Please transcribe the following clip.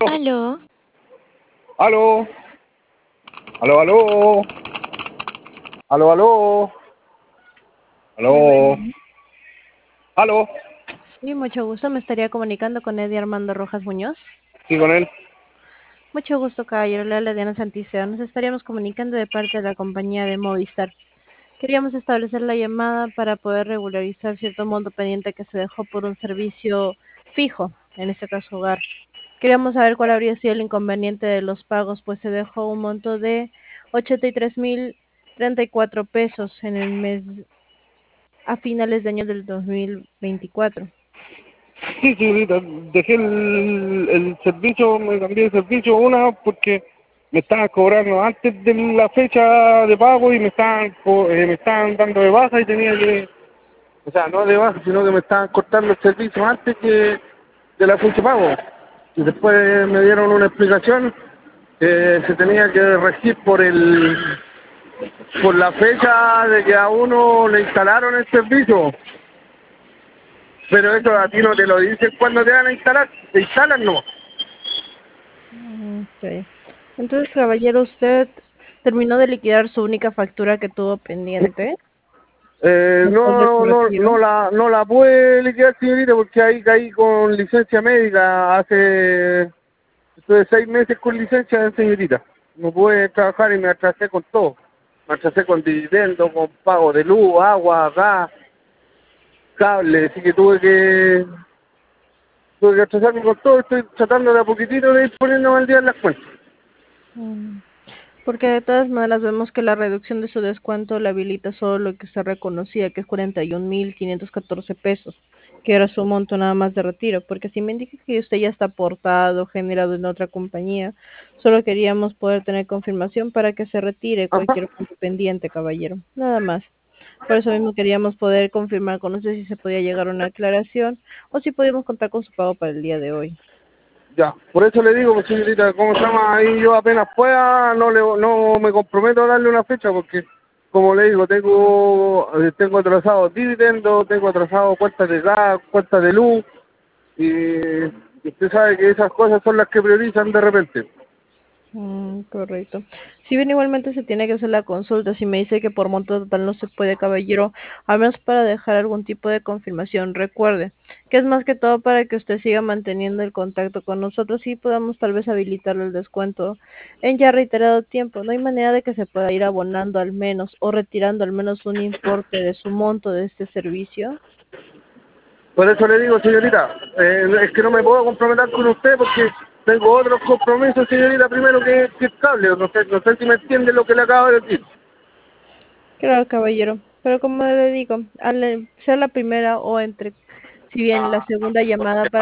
Aló, Aló, aló, aló, aló, aló, muy aló, bien. aló, Sí, mucho gusto. Me estaría comunicando con Eddie Armando Rojas Muñoz. sí, con él. Mucho gusto, caballero. Le habla Diana Santiceo. Nos estaríamos comunicando de parte de la compañía de Movistar. Queríamos establecer la llamada para poder regularizar cierto monto pendiente que se dejó por un servicio fijo, en este caso hogar. Queríamos saber cuál habría sido el inconveniente de los pagos, pues se dejó un monto de 83.034 pesos en el mes a finales de año del 2024. Sí, señorita, dejé el servicio, me cambié de servicio una porque me estaban cobrando antes de la fecha de pago y me estaban dando de baja y tenía que, o sea, no de baja, sino que me estaban cortando el servicio antes que de la fecha de pago. Y después me dieron una explicación que se tenía que regir por la fecha de que a uno le instalaron el servicio. Pero eso a ti no te lo dicen cuando te van a instalar, te instalan no. Ok. Entonces, caballero, usted terminó de liquidar su única factura que tuvo pendiente, después de su retiro. No la pude liquidar, señorita, porque ahí caí con licencia médica estuve 6 meses con licencia, señorita. No pude trabajar y me atrasé con todo. Me atrasé con dividendo, con pago de luz, agua, gas, cable, así que tuve que atrasarme con todo. Estoy tratando de a poquitito de ir poniéndome al día en las cuentas. Mm. Porque de todas maneras vemos que la reducción de su descuento le habilita solo lo que se reconocía, que es 41.514 pesos, que era su monto nada más de retiro. Porque si me indica que usted ya está aportado, generado en otra compañía, solo queríamos poder tener confirmación para que se retire Ajá. cualquier punto pendiente, caballero. Nada más. Por eso mismo queríamos poder confirmar con usted si se podía llegar a una aclaración o si podíamos contar con su pago para el día de hoy. Ya, por eso le digo, pues señorita, ¿cómo se llama? Ahí yo apenas pueda, no me comprometo a darle una fecha porque, como le digo, tengo atrasado dividendo, tengo atrasado cuentas de gas, cuentas de luz, y usted sabe que esas cosas son las que priorizan de repente. Correcto. Si bien igualmente se tiene que hacer la consulta, si me dice que por monto total no se puede, caballero, al menos para dejar algún tipo de confirmación, recuerde que es más que todo para que usted siga manteniendo el contacto con nosotros y podamos tal vez habilitarle el descuento en ya reiterado tiempo. No hay manera de que se pueda ir abonando al menos o retirando al menos un importe de su monto de este servicio. Por eso le digo, señorita, es que no me puedo comprometer con usted porque tengo otros compromisos, señorita, primero que el cable. No sé si me entiende lo que le acabo de decir. Claro, caballero, pero como le digo, al ser la primera o entre, si bien la segunda llamada para